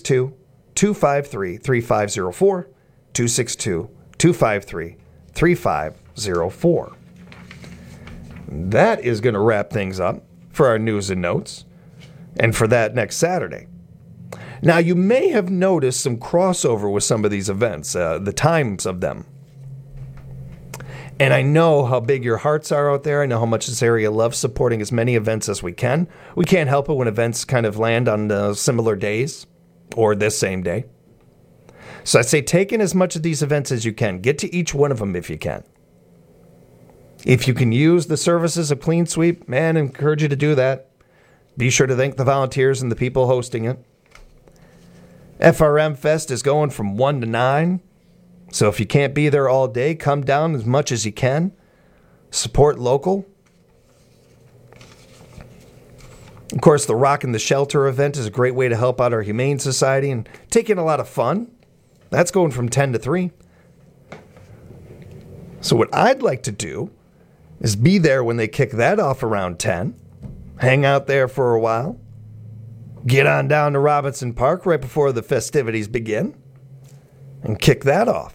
262-253-3504, 262-253-3504. That is going to wrap things up for our news and notes, and for that next Saturday. Now, you may have noticed some crossover with some of these events, the times of them. And I know how big your hearts are out there. I know how much this area loves supporting as many events as we can. We can't help it when events kind of land on similar days or this same day. So I say take in as much of these events as you can. Get to each one of them if you can. If you can use the services of Clean Sweep, man, I encourage you to do that. Be sure to thank the volunteers and the people hosting it. FRM Fest is going from 1 to 9. So if you can't be there all day, come down as much as you can. Support local. Of course, the Rock and the Shelter event is a great way to help out our Humane Society and take in a lot of fun. That's going from 10 to 3. So what I'd like to do is be there when they kick that off around 10. Hang out there for a while. Get on down to Robinson Park right before the festivities begin. And kick that off.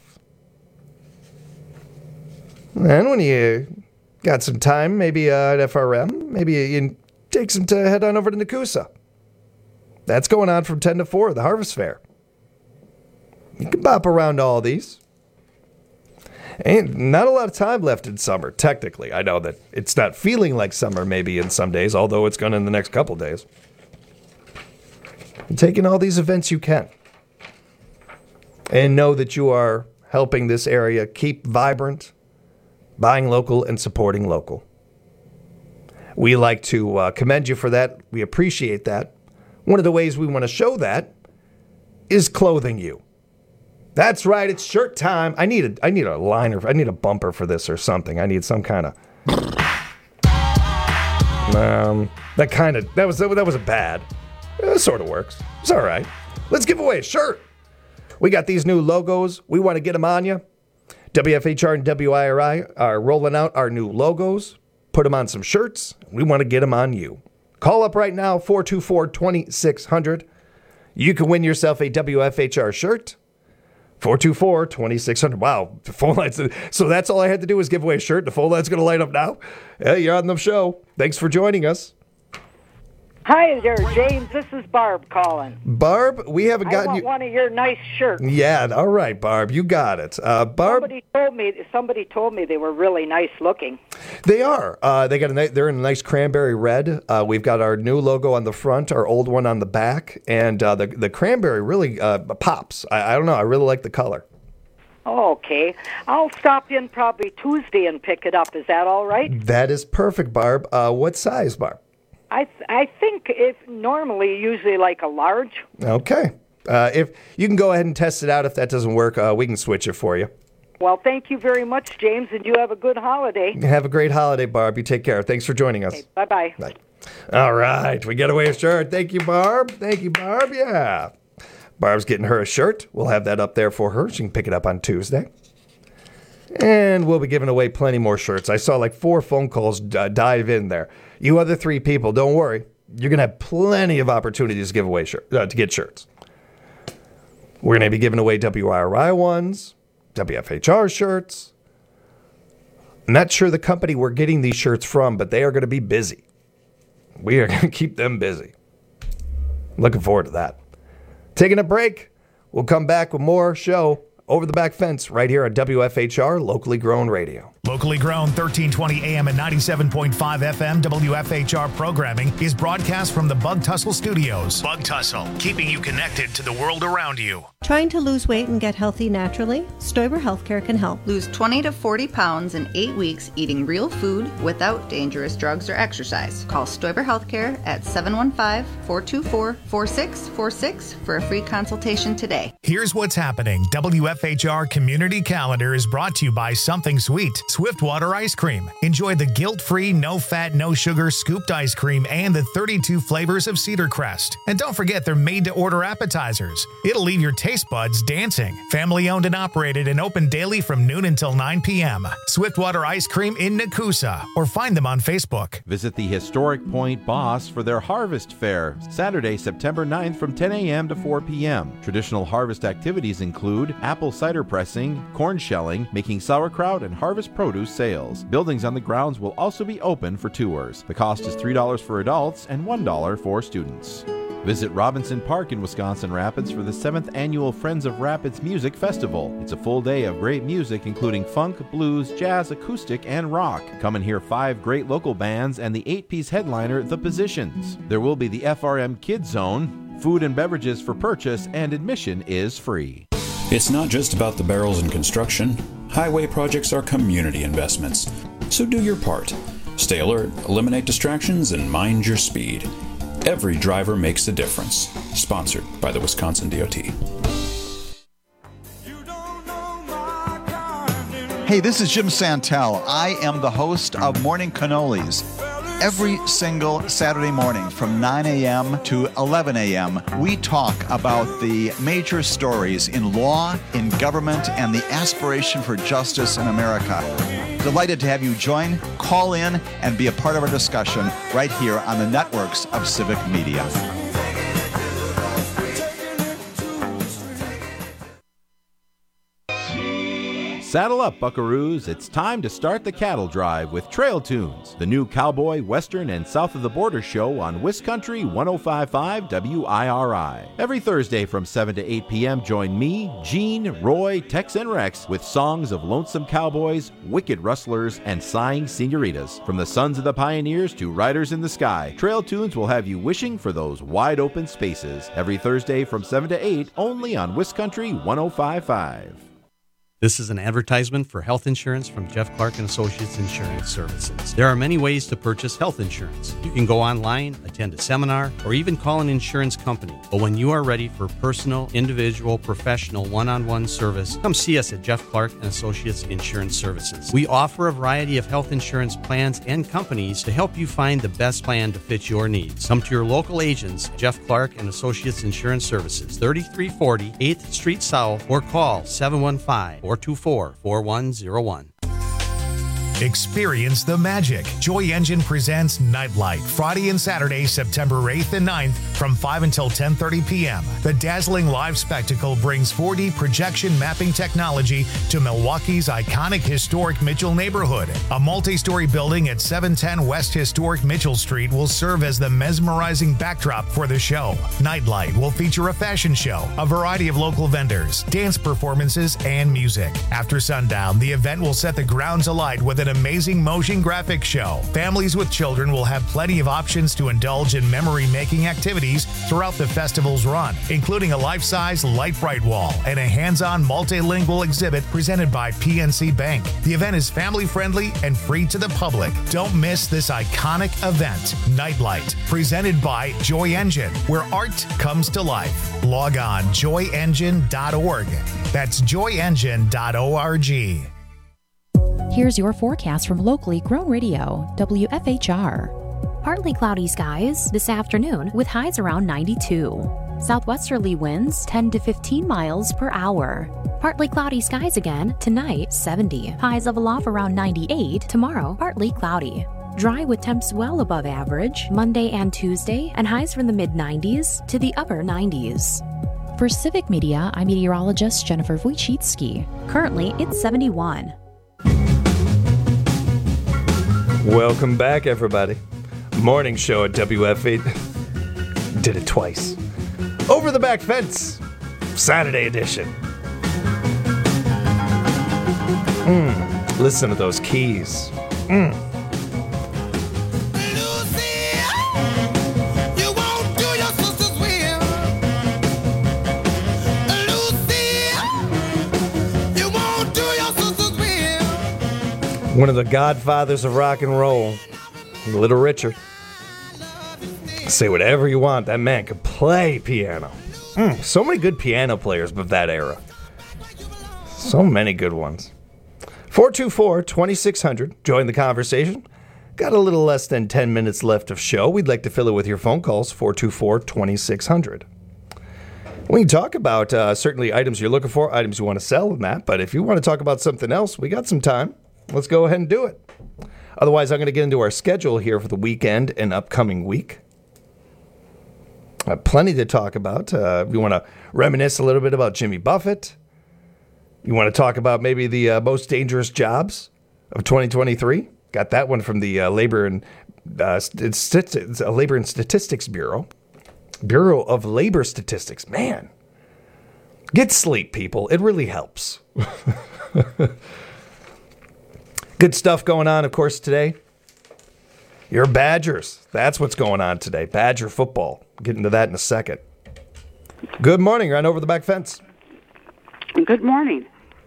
And when you got some time, maybe at FRM, maybe you take some to head on over to Nakusa. That's going on from 10 to 4, the Harvest Fair. You can bop around all these. Ain't not a lot of time left in summer, technically. I know that it's not feeling like summer maybe in some days, although it's going to in the next couple days. And taking all these events you can. And know that you are helping this area keep vibrant, buying local, and supporting local. We like to commend you for that. We appreciate that. One of the ways we want to show that is clothing you. That's right, it's shirt time. I need a liner. I need a bumper for this or something. I need some kind of that was a bad. It sort of works. It's all right. Let's give away a shirt. We got these new logos. We want to get them on you. WFHR and WIRI are rolling out our new logos. Put them on some shirts. We want to get them on you. Call up right now, 424-2600. You can win yourself a WFHR shirt. 424-2600. Wow, the phone lines. So that's all I had to do was give away a shirt. The phone line's going to light up now. Yeah, you're on the show. Thanks for joining us. Hi there, James. This is Barb calling. Barb, we haven't gotten you. I want one of your nice shirts. Yeah, all right, Barb, you got it. Barb, Somebody told me they were really nice looking. they are. They're in a nice cranberry red. We've got our new logo on the front, our old one on the back, and the cranberry really pops. I don't know. I really like the color. Okay. I'll stop in probably Tuesday and pick it up. Is that all right? That is perfect, Barb. What size, Barb? I think usually like a large. Okay. If you can go ahead and test it out. If that doesn't work, we can switch it for you. Well, thank you very much, James, and you have a good holiday. Have a great holiday, Barb. You take care. Thanks for joining us. Okay, bye-bye. Bye. All right. We get away a shirt. Thank you, Barb. Thank you, Barb. Yeah. Barb's getting her a shirt. We'll have that up there for her. She can pick it up on Tuesday. And we'll be giving away plenty more shirts. I saw like 4 phone calls dive in there. You other 3 people, don't worry. You're going to have plenty of opportunities to give away to get shirts. We're going to be giving away WIRI ones, WFHR shirts. I'm not sure the company we're getting these shirts from, but they are going to be busy. We are going to keep them busy. Looking forward to that. Taking a break. We'll come back with more show Over the Back Fence right here on WFHR, locally grown radio. Locally grown 1320 AM and 97.5 FM WFHR programming is broadcast from the Bug Tussle Studios. Bug Tussle, keeping you connected to the world around you. Trying to lose weight and get healthy naturally? Stoiber Healthcare can help. Lose 20 to 40 pounds in 8 weeks eating real food without dangerous drugs or exercise. Call Stoiber Healthcare at 715-424-4646 for a free consultation today. Here's what's happening. WFHR Community Calendar is brought to you by Something Sweet, Swiftwater Ice Cream. Enjoy the guilt-free, no-fat, no-sugar scooped ice cream and the 32 flavors of Cedar Crest. And don't forget they're made-to-order appetizers. It'll leave your taste buds dancing. Family-owned and operated and open daily from noon until 9 p.m. Swiftwater Ice Cream in Nakusa, or find them on Facebook. Visit the historic Point Boss for their Harvest Fair, Saturday, September 9th from 10 a.m. to 4 p.m. Traditional harvest activities include apple cider pressing, corn shelling, making sauerkraut, and harvest produce sales. Buildings on the grounds will also be open for tours. The cost is $3 for adults and $1 for students. Visit Robinson Park in Wisconsin Rapids for the 7th Annual Friends of Rapids Music Festival. It's a full day of great music including funk, blues, jazz, acoustic, and rock. Come and hear 5 great local bands and the 8-piece headliner, The Positions. There will be the FRM Kids Zone, food and beverages for purchase, and admission is free. It's not just about the barrels and construction. Highway projects are community investments. So do your part. Stay alert, eliminate distractions, and mind your speed. Every driver makes a difference. Sponsored by the Wisconsin DOT. Hey, this is Jim Santel. I am the host of Morning Cannolis. Every single Saturday morning from 9 a.m. to 11 a.m., we talk about the major stories in law, in government, and the aspiration for justice in America. Delighted to have you join, call in, and be a part of our discussion right here on the networks of Civic Media. Saddle up, buckaroos. It's time to start the cattle drive with Trail Tunes, the new cowboy, western, and south of the border show on Wiscountry 105.5 WIRI. Every Thursday from 7 to 8 p.m., join me, Gene, Roy, Tex, and Rex with songs of lonesome cowboys, wicked rustlers, and sighing senoritas. From the sons of the pioneers to riders in the sky, Trail Tunes will have you wishing for those wide open spaces. Every Thursday from 7 to 8, only on Wiscountry 105.5. This is an advertisement for health insurance from Jeff Clark and Associates Insurance Services. There are many ways to purchase health insurance. You can go online, attend a seminar, or even call an insurance company. But when you are ready for personal, individual, professional, one-on-one service, come see us at Jeff Clark and Associates Insurance Services. We offer a variety of health insurance plans and companies to help you find the best plan to fit your needs. Come to your local agents, Jeff Clark and Associates Insurance Services, 3340 8th Street South, or call 715-424-4101. Experience the magic. Joy Engine presents Nightlight, Friday and Saturday, September 8th and 9th from 5 until 10:30 p.m. The dazzling live spectacle brings 4D projection mapping technology to Milwaukee's iconic historic Mitchell neighborhood. A multi-story building at 710 West Historic Mitchell Street will serve as the mesmerizing backdrop for the show. Nightlight will feature a fashion show, a variety of local vendors, dance performances, and music. After sundown, the event will set the grounds alight with an amazing motion graphics show. Families with children will have plenty of options to indulge in memory-making activities throughout the festival's run, including a life-size light bright wall and a hands-on multilingual exhibit presented by PNC Bank. The event is family-friendly and free to the public. Don't miss this iconic event, Nightlight, presented by Joy Engine, where art comes to life. Log on joyengine.org. That's joyengine.org. Here's your forecast from locally grown radio, WFHR. Partly cloudy skies this afternoon with highs around 92. Southwesterly winds 10 to 15 miles per hour. Partly cloudy skies again tonight, 70. Highs level off around 98. Tomorrow, partly cloudy. Dry with temps well above average Monday and Tuesday, and highs from the mid-90s to the upper 90s. For Civic Media, I'm meteorologist Jennifer Wojcicki. Currently, it's 71. Welcome back, everybody. Morning show at WF8. Did it twice. Over the Back Fence, Saturday edition. Listen to those keys. One of the godfathers of rock and roll, Little Richard. Say whatever you want, that man could play piano. So many good piano players of that era. So many good ones. 424-2600, join the conversation. Got a little less than 10 minutes left of show. We'd like to fill it with your phone calls, 424-2600. We can talk about certainly items you're looking for, items you want to sell and that, but if you want to talk about something else, we got some time. Let's go ahead and do it. Otherwise, I'm going to get into our schedule here for the weekend and upcoming week. Plenty to talk about. We want to reminisce a little bit about Jimmy Buffett. You want to talk about maybe the most dangerous jobs of 2023? Got that one from the Labor and Statistics Bureau. Bureau of Labor Statistics. Man, get sleep, people. It really helps. Good stuff going on, of course, today. Your Badgers. That's what's going on today. Badger football. Get into that in a second. Good morning. You're on Over the Back Fence. Good morning.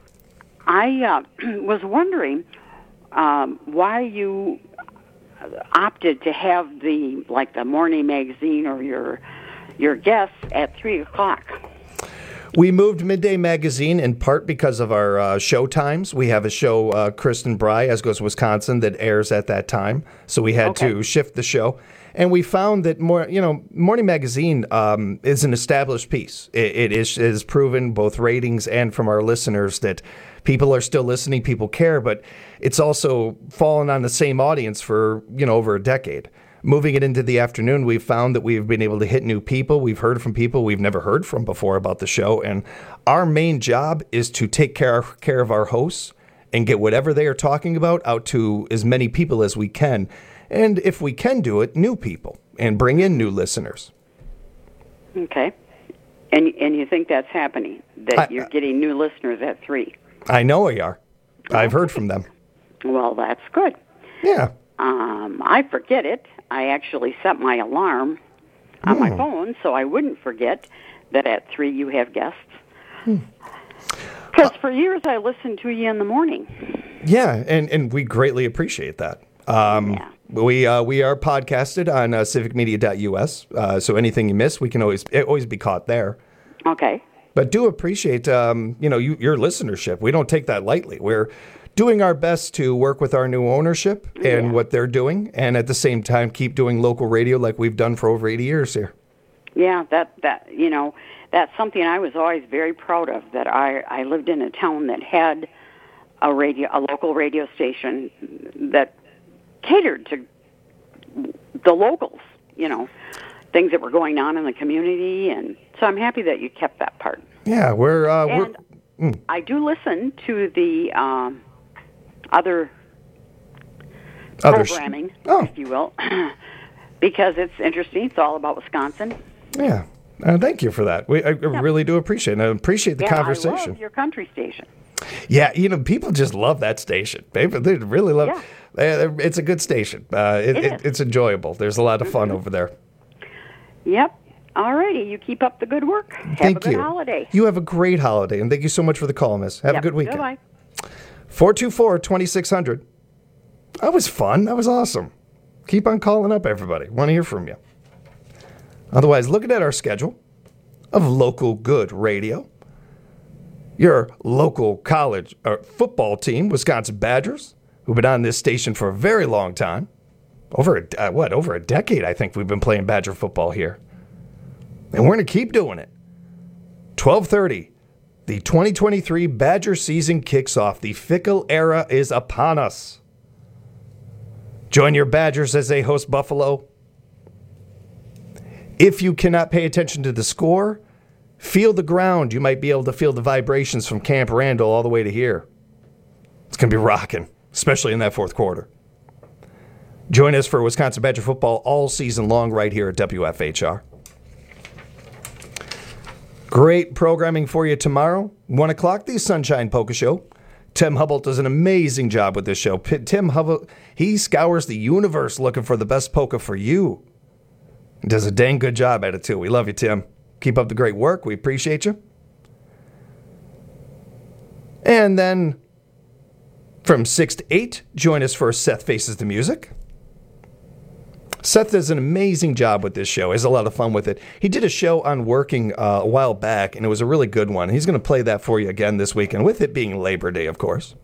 I was wondering why you opted to have the morning magazine or your guests at 3:00. We moved Midday Magazine in part because of our show times. We have a show, Kristen Bry, As Goes Wisconsin, that airs at that time. So we had to shift the show. And we found that Morning Magazine is an established piece. It is proven both ratings and from our listeners that people are still listening, people care, but it's also fallen on the same audience for, over a decade. Moving it into the afternoon, we've found that we've been able to hit new people. We've heard from people we've never heard from before about the show. And our main job is to take care of our hosts and get whatever they are talking about out to as many people as we can. And if we can do it, new people and bring in new listeners. Okay. And you think that's happening, that you're getting new listeners at 3? I know we are. I've heard from them. Well, that's good. Yeah. I forget it. I actually set my alarm on my phone so I wouldn't forget that at 3 you have guests. Because for years I listened to you in the morning. Yeah, and we greatly appreciate that. We are podcasted on civicmedia.us, so anything you miss, we can always be caught there. Okay. But do appreciate your listenership. We don't take that lightly. We're doing our best to work with our new ownership and what they're doing, and at the same time keep doing local radio like we've done for over 80 years here. Yeah, that's something I was always very proud of, that I lived in a town that had a local radio station that catered to the locals, things that were going on in the community, and so I'm happy that you kept that part. Yeah, I do listen to the other programming, if you will, because it's interesting. It's all about Wisconsin. Yeah, thank you for that. I really do appreciate it. I appreciate the conversation. I love your country station. Yeah, people just love that station. They really love it. It's a good station. It's enjoyable. There's a lot of fun over there. Yep. All righty. You keep up the good work. Have a good holiday. You have a great holiday, and thank you so much for the call, miss. Have a good weekend. Goodbye. 424-2600. That was fun. That was awesome. Keep on calling up, everybody. Want to hear from you. Otherwise, looking at our schedule of local good radio, your local college football team, Wisconsin Badgers, who've been on this station for a very long time. Over a decade, I think we've been playing Badger football here. And we're going to keep doing it. 12:30, the 2023 Badger season kicks off. The Fickle era is upon us. Join your Badgers as they host Buffalo. If you cannot pay attention to the score, feel the ground. You might be able to feel the vibrations from Camp Randall all the way to here. It's going to be rocking, especially in that fourth quarter. Join us for Wisconsin Badger football all season long right here at WFHR. Great programming for you tomorrow. 1 o'clock, the Sunshine Polka Show. Tim Hubble does an amazing job with this show. Tim Hubble, he scours the universe looking for the best polka for you. He does a dang good job at it, too. We love you, Tim. Keep up the great work. We appreciate you. And then from 6 to 8, join us for Seth Faces the Music. Seth does an amazing job with this show. He has a lot of fun with it. He did a show on working a while back, and it was a really good one. He's going to play that for you again this weekend, with it being Labor Day, of course.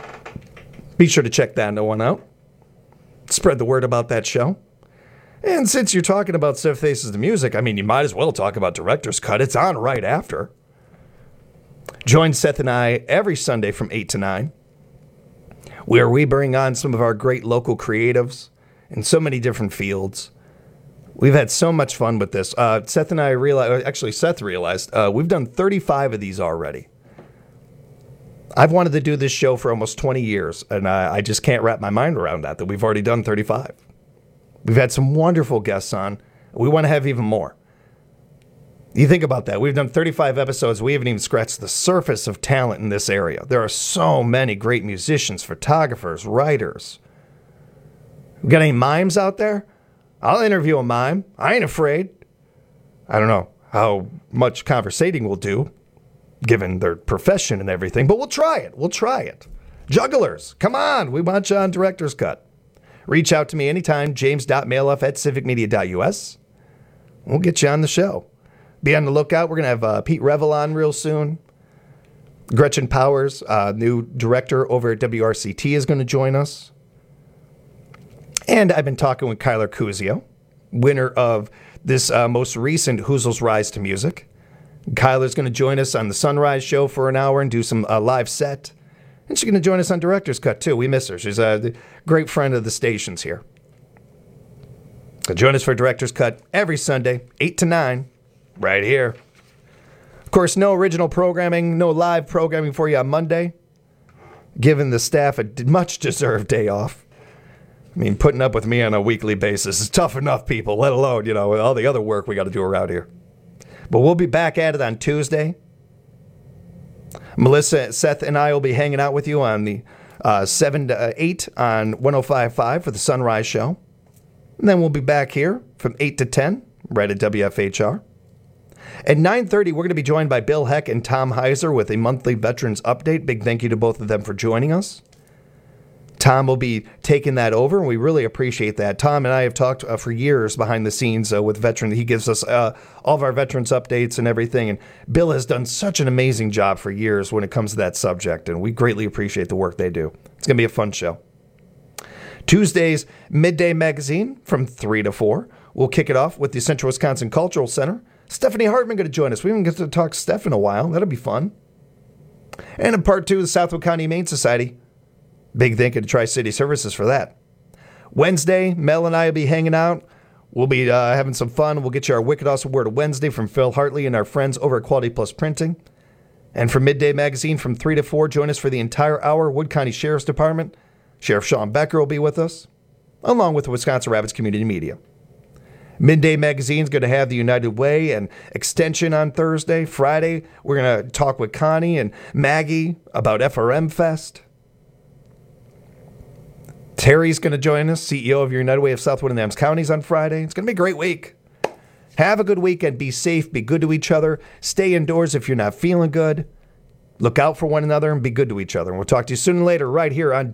Be sure to check that one out. Spread the word about that show. And since you're talking about Seth Faces the Music, you might as well talk about Director's Cut. It's on right after. Join Seth and I every Sunday from 8 to 9, where we bring on some of our great local creatives in so many different fields. We've had so much fun with this. Seth and I Seth realized we've done 35 of these already. I've wanted to do this show for almost 20 years, and I just can't wrap my mind around that we've already done 35. We've had some wonderful guests on. We want to have even more. You think about that. We've done 35 episodes. We haven't even scratched the surface of talent in this area. There are so many great musicians, photographers, writers. We got any mimes out there? I'll interview a mime. I ain't afraid. I don't know how much conversating we'll do, given their profession and everything, but we'll try it. We'll try it. Jugglers, come on. We want you on Director's Cut. Reach out to me anytime, james.mailoff@civicmedia.us. We'll get you on the show. Be on the lookout. We're going to have Pete Revel on real soon. Gretchen Powers, new director over at WRCT, is going to join us. And I've been talking with Kyler Kuzio, winner of this most recent Hoozle's Rise to Music. Kyler's going to join us on the Sunrise Show for an hour and do some live set. And she's going to join us on Director's Cut, too. We miss her. She's a great friend of the station's here. So join us for Director's Cut every Sunday, 8 to 9, right here. Of course, no original programming, no live programming for you on Monday, giving the staff a much-deserved day off. Putting up with me on a weekly basis is tough enough, people, let alone, all the other work we got to do around here. But we'll be back at it on Tuesday. Melissa, Seth, and I will be hanging out with you on the 7 to 8 on 105.5 for the Sunrise Show. And then we'll be back here from 8 to 10, right at WFHR. At 9:30, we're going to be joined by Bill Heck and Tom Heiser with a monthly Veterans Update. Big thank you to both of them for joining us. Tom will be taking that over, and we really appreciate that. Tom and I have talked for years behind the scenes with veterans. He gives us all of our veterans updates and everything, and Bill has done such an amazing job for years when it comes to that subject, and we greatly appreciate the work they do. It's going to be a fun show. Tuesday's Midday Magazine from 3 to 4. We'll kick it off with the Central Wisconsin Cultural Center. Stephanie Hartman going to join us. We haven't get to talk to Steph in a while. That'll be fun. And in part 2, the Southwood County Humane Society. Big thank you to Tri-City Services for that. Wednesday, Mel and I will be hanging out. We'll be having some fun. We'll get you our Wicked Awesome Word of Wednesday from Phil Hartley and our friends over at Quality Plus Printing. And for Midday Magazine from 3 to 4, join us for the entire hour. Wood County Sheriff's Department. Sheriff Sean Becker will be with us, along with the Wisconsin Rapids Community Media. Midday Magazine is going to have the United Way and Extension on Thursday. Friday, we're going to talk with Connie and Maggie about FRM Fest. Terry's going to join us, CEO of your United Way of Southwood and Adams Counties on Friday. It's going to be a great week. Have a good weekend. Be safe. Be good to each other. Stay indoors if you're not feeling good. Look out for one another and be good to each other. And we'll talk to you sooner or later right here on